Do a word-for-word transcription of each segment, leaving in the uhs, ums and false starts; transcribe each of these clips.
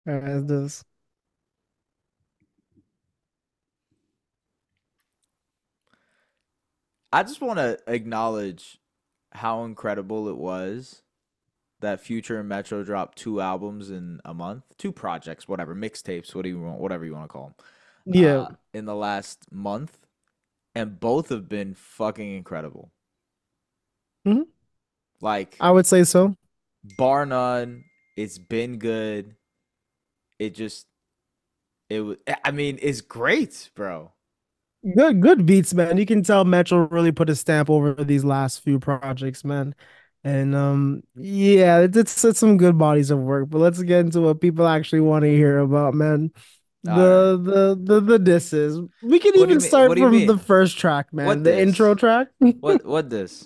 All right, let's do this. I just want to acknowledge how incredible it was that Future and Metro dropped two albums in a month, two projects, whatever, mixtapes, what do you want, whatever you want to call them, Yeah. uh, in the last month, and both have been fucking incredible. Mhm. Like, I would say so. bar none, it's been good. It just, it was, I mean, it's great, bro. Good, good beats, man. You can tell Metro really put a stamp over these last few projects, man. And um, yeah, it's, it's it's some good bodies of work. But let's get into what people actually want to hear about, man. All right. The the the the disses. We can What do you even mean? What start do you from the mean? first track, man. What The intro this? track. What, what this?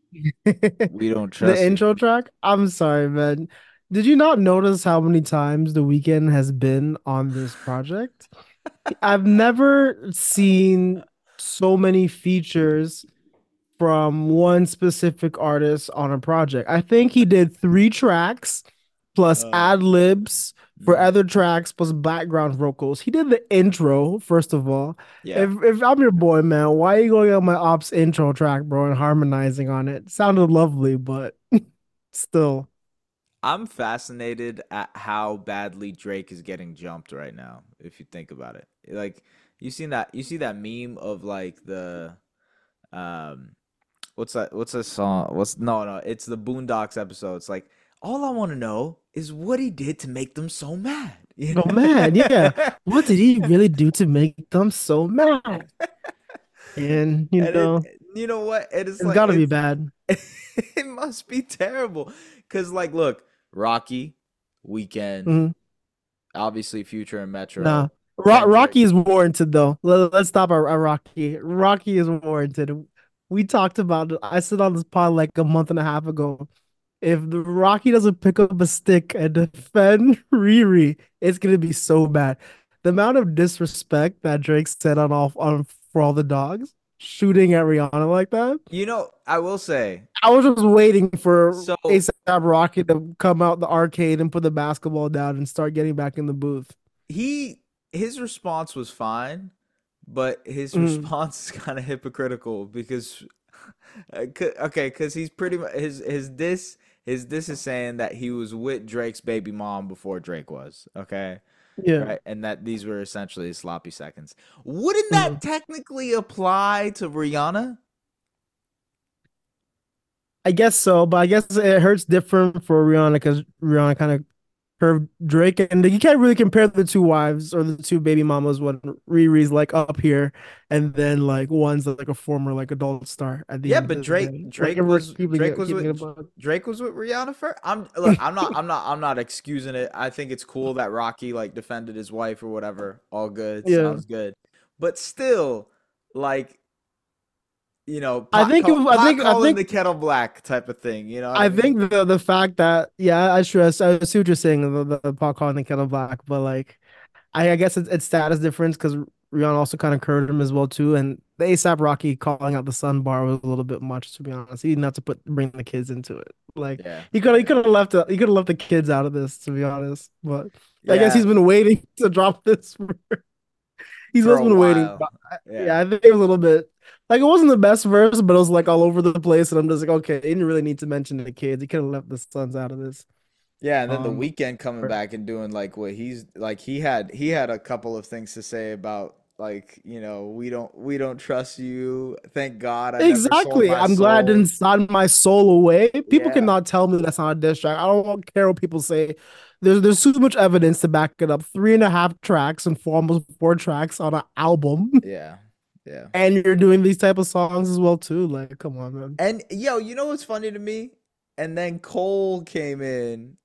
We don't The trust you. intro track. I'm sorry, man. Did you not notice how many times The Weeknd has been on this project? I've never seen so many features from one specific artist on a project. I think he did three tracks plus Uh, ad libs for mm, other tracks plus background vocals. He did the intro, first of all. yeah. If if I'm your boy, man, why are you going on my ops intro track, bro, and harmonizing on it? Sounded lovely, but still. I'm fascinated at how badly Drake is getting jumped right now, if you think about it. Like you seen that you see that meme of like the um what's that what's a song? What's no no, it's the Boondocks episode. It's like all I want to know is what he did to make them so mad. You Oh man, yeah. know? What did he really do to make them so mad? And you And it know, you know what? It is it's like gotta be it's bad. it must be terrible. Cause like look, Rocky, Weekend, Mhm. obviously Future and Nah. Metro, Ro Kendrick. Rocky is warranted though. Let, let's stop at, at Rocky. Rocky is warranted. We talked about it. I said on this pod like a month and a half ago. If the Rocky doesn't pick up a stick and defend Riri, it's gonna be so bad. The amount of disrespect that Drake said on all on for all the dogs, shooting at Rihanna like that. You know, I will say, I was just waiting for so ASAP Rocky to come out the arcade and put the basketball down and start getting back in the booth. he his response was fine, but his Mm. response is kind of hypocritical because uh, c- okay, because he's pretty much his his this his this is saying that he was with Drake's baby mom before Drake was, okay? Yeah. Right? And that these were essentially sloppy seconds. Wouldn't Mhm. that technically apply to Rihanna? I guess so, but I guess it hurts different for Rihanna because Rihanna kind of curved Drake, and you can't really compare the two wives or the two baby mamas when Riri's like up here, and then like one's like a former like adult star at the Yeah, end but of the Drake day. Like if Drake we're was keeping Drake it was keeping it with above. Drake was with Rihanna first. I'm look, I'm not I'm not I'm not excusing it. I think it's cool that Rocky like defended his wife or whatever. All good, Yeah, sounds good. But still, like, you know, I pot think it, call, was- I pot think I calling think the kettle black type of thing. You know what I I mean? think the the fact that yeah, I sure I see what you're saying the the, the pot calling the kettle black, but like I, I guess it's, it's status difference because Rihanna also kind of curved him as well too, and the ASAP Rocky calling out the sun bar was a little bit much to be honest. He didn't have to put bring the kids into it. Like Yeah, he could yeah, he yeah. could have left the, he could have left the kids out of this to be honest. But I guess Yeah, he's been waiting to drop this. For, he's for just a been waiting. while. But I- Yeah. yeah, I think it was a little bit like it wasn't the best verse, but it was like all over the place, and I'm just like, okay, he didn't really need to mention the kids. He could have left the sons out of this. Yeah, and then the Um, weekend coming back and doing like what he's like he had he had a couple of things to say about like, you know, we don't we don't trust you. Thank God I never sold Exactly. my I'm glad I soul. didn't sign my soul away. People Yeah. cannot tell me that's not a diss track. I don't care what people say. There's there's too much evidence to back it up. Three and a half tracks and four almost four tracks on an album, Yeah. Yeah. and you're doing these type of songs as well too. Like, come on, man. And yo, you know what's funny to me? And then Cole came in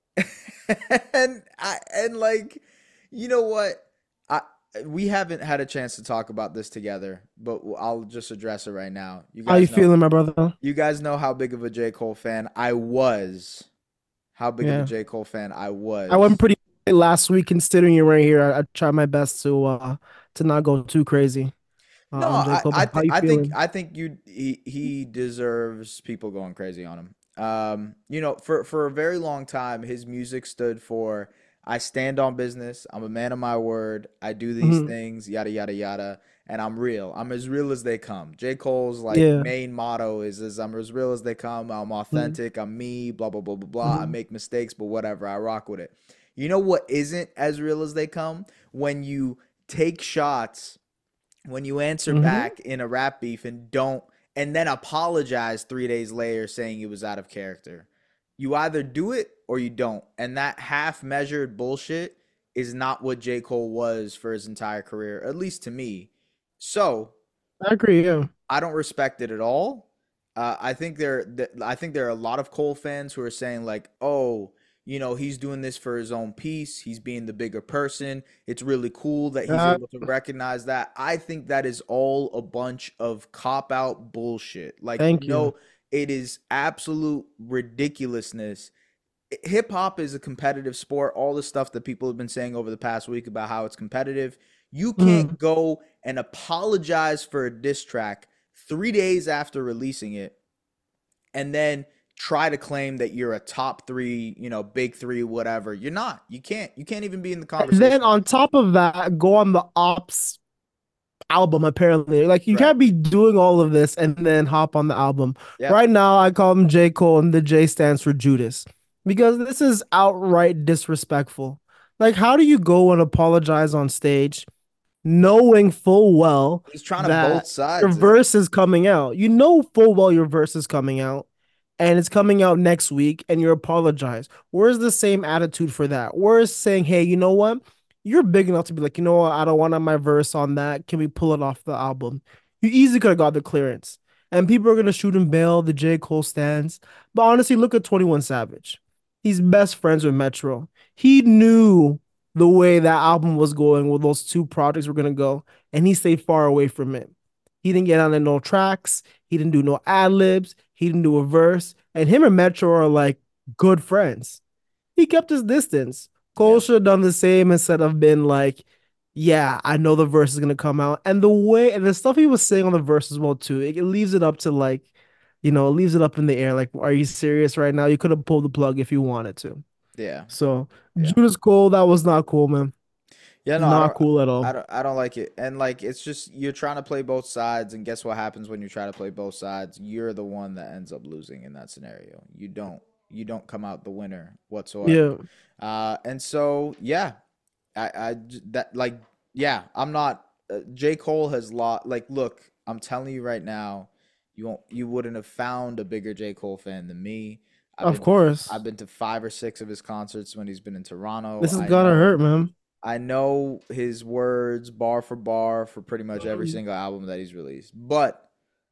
and I and like you know what? I we haven't had a chance to talk about this together, but I'll just address it right now. You How you guys know feeling, my brother? You guys know how big of a J. Cole fan I was. How big of a Yeah, J. Cole fan I I went was. pretty last week. Considering you were here, I, I tried my best to uh to not go too crazy uh, No, on J I, Cole. I But how think you I think feeling? I think you he, he deserves people going crazy on him. Um, you know, for for a very long time, his music stood for I stand on business. I'm a man of my word. I do these Mhm. things, yada yada yada, and I'm real. I'm as real as they come. J. Cole's like Yeah. main motto is, is I'm as real as they come. I'm Mhm. authentic. I'm me. Blah blah blah blah blah. I Mhm. make mistakes, but whatever. I rock with it. You know what isn't as real as they come? When you take shots, when you answer Mhm. back in a rap beef and don't, and then apologize three days later saying it was out of character. You either do it or you don't. And that half measured bullshit is not what J. Cole was for his entire career, at least to me. So I agree. Yeah. I don't respect it at all. Uh, I think there, I think there are a lot of Cole fans who are saying like, "Oh, you know, he's doing this for his own peace. He's being the bigger person. It's really cool that he's Uh, able to recognize that." I think that is all a bunch of cop out bullshit. Like, thank you. no, it is absolute ridiculousness. Hip hop is a competitive sport. All the stuff that people have been saying over the past week about how it's competitive. You Mhm. can't go and apologize for a diss track three days after releasing it and then try to claim that you're a top three, you know, big three, whatever. You're not. You can't. You can't even be in the And then conversation. on top of that, go on the Ops album apparently. Like you Right. can't be doing all of this and then hop on the album. Yep. Right now I call him J. Cole and the J stands for Judas. Because this is outright disrespectful. Like how do you go and apologize on stage knowing full well He's trying to both that your sides it. verse is coming out? You know full well your verse is coming out and it's coming out next week and you apologize. Where's the same attitude for that? Where's saying, hey, you know what? You're big enough to be like, you know what? I don't want my verse on that. Can we pull it off the album? You easily could have got the clearance. And people are going to shoot him bail, the J. Cole stands. But honestly, look at twenty-one Savage. He's best friends with Metro. He knew the way that album was going, where those two projects were going to go, and he stayed far away from it. He didn't get on no tracks. He didn't do no ad libs. He didn't do a verse. And him and Metro are like good friends. He kept his distance. Cole Yeah. should have done the same instead of been like, yeah, I know the verse is gonna come out. And the way and the stuff he was saying on the verse as well too, it, it leaves it up to like, you know, it leaves it up in the air. Like, are you serious right now? You could have pulled the plug if you wanted to. Yeah. So Yeah. Judas Cole, that was not cool, man. Yeah, no, I Not don't cool at I all. don't I don't like it. And like it's just you're trying to play both sides and guess what happens when you try to play both sides? You're the one that ends up losing in that scenario. You don't you don't come out the winner whatsoever. Yeah. Uh and so yeah, I I j- that like yeah, I'm not uh, J. Cole has lost like look, I'm telling you right now, you won't you wouldn't have found a bigger J. Cole fan than me. I've Of been to I've course. been to five or six of his concerts when he's been in Toronto. This is I gonna know hurt, man. I know his words bar for bar for pretty much every single album that he's released, but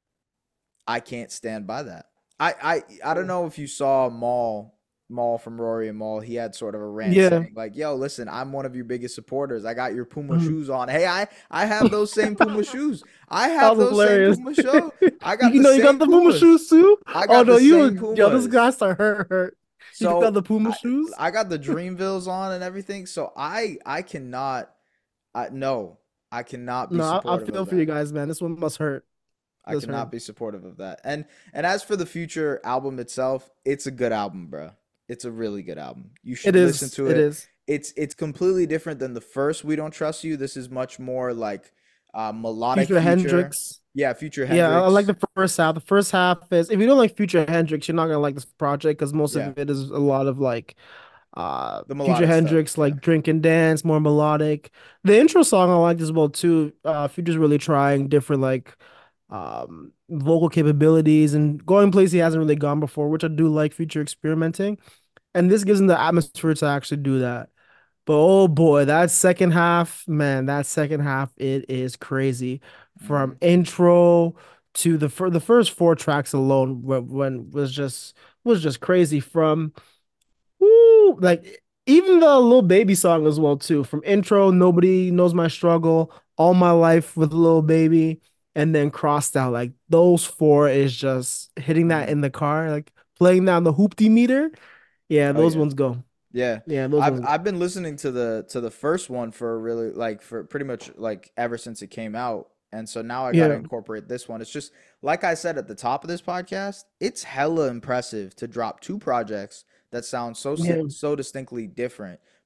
I can't stand by that. I I, I don't know if you saw Maul Maul from Rory and Maul. He had sort of a rant Yeah. saying like, "Yo, listen, I'm one of your biggest supporters. I got your Puma Mhm. shoes on. Hey, I I have those same Puma shoes. I That have was those same hilarious. Puma show. I got You the know, you got same the Puma Pumas. shoes too? I Oh got no, the same you yo, this guy Pumas. start hurt hurt. You got So the Puma I shoes? I got the Dreamvilles on and everything. So I I cannot I no, I cannot be No, I, I supportive feel of for you that. guys, man. This one must hurt. I This hurt. cannot be supportive of that. And and as for the future album itself, it's a good album, bro. It's a really good album. You It should listen is. to It it. is. It's it's completely different than the first We Don't Trust You. This is much more like uh melodic Future Future. Hendrix. Yeah, Future Yeah, I I like Hendrix. the first half. The first half is if you don't like Future Hendrix, you're not gonna like this project because most of Yeah, it is a lot of like uh the Future melodic stuff. Hendrix, Yeah. like drink and dance, more melodic. The intro song I liked as well too. Uh Future's really trying different like um vocal capabilities and going places he hasn't really gone before, which I do like Future experimenting. And this gives him the atmosphere to actually do that. But oh boy, that second half, man, that second half, it is crazy. From Hmm. intro to the fir the first four tracks alone, when, when was just was just crazy. From woo, like even the little baby song as well too. From intro, nobody knows my struggle, all my life with little baby, and then crossed out. Like those four is just hitting that Hmm. in the car, like playing that on the hoopty meter. Yeah, Oh those yeah. ones go. Yeah. Yeah, those I've ones go. I've been listening to the to the first one for really like for pretty much like ever since it came out. And so now I got to Yeah. incorporate this one. It's just like I said at the top of this podcast, it's hella impressive to drop two projects that sound so si- Yeah. so distinctly different,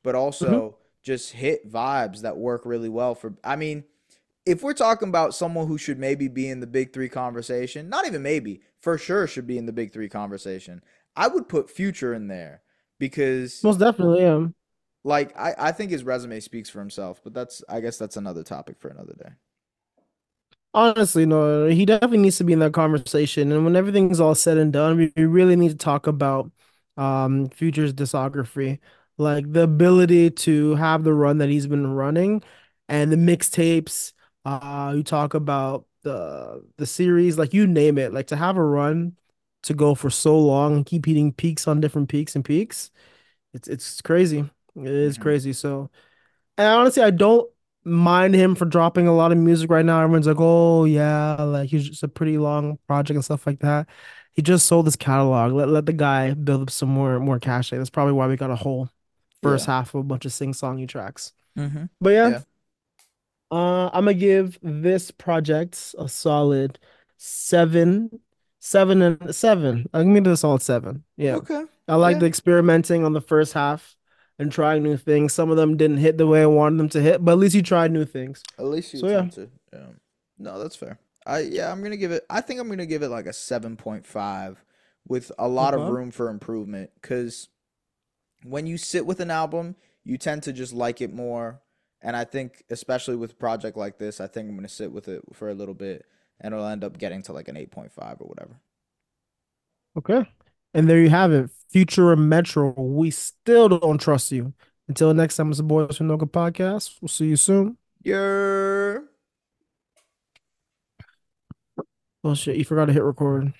but Mhm. also just hit vibes that work really well for. I mean, if we're talking about someone who should maybe be in the big three conversation, not even maybe, for sure should be in the big three conversation, I would put Future in there because, Most definitely, yeah. like, I, I think his resume speaks for himself, but that's, I guess that's another topic for another day. Honestly, no, he definitely needs to be in that conversation. And when everything's all said and done, we, we really need to talk about um Future's discography, like the ability to have the run that he's been running, and the mixtapes. Uh, you talk about the the series, like you name it, like to have a run to go for so long and keep hitting peaks on different peaks and peaks. It's it's crazy. It is Hmm. crazy. So. And honestly, I don't mind him for dropping a lot of music right now. Everyone's like, "Oh yeah, like he's just a pretty long project and stuff like that." He just sold his catalog. Let let the guy build up some more more cash. That's probably why we got a whole first Yeah. half of a bunch of sing-songy tracks. Hmm. But yeah, Yeah. uh, I'm gonna give this project a solid seven, seven and seven. I'm gonna give it a solid seven. Yeah, Okay. I like Yeah. the experimenting on the first half and trying new things. Some of them didn't hit the way I wanted them to hit, but at least you tried new things. At least you So yeah, attempted. Yeah. No, that's fair. I yeah, I'm gonna give it. I think I'm gonna give it like a seven point five, with a lot of okay, room for improvement. Cause when you sit with an album, you tend to just like it more. And I think, especially with a project like this, I think I'm gonna sit with it for a little bit, and it'll end up getting to like an eight point five or whatever. okay, and there you have it. Future and Metro. We still don't trust you. Until next time, it's the Boys from Noga podcast. We'll see you soon. Yeah. Oh shit, you forgot to hit record.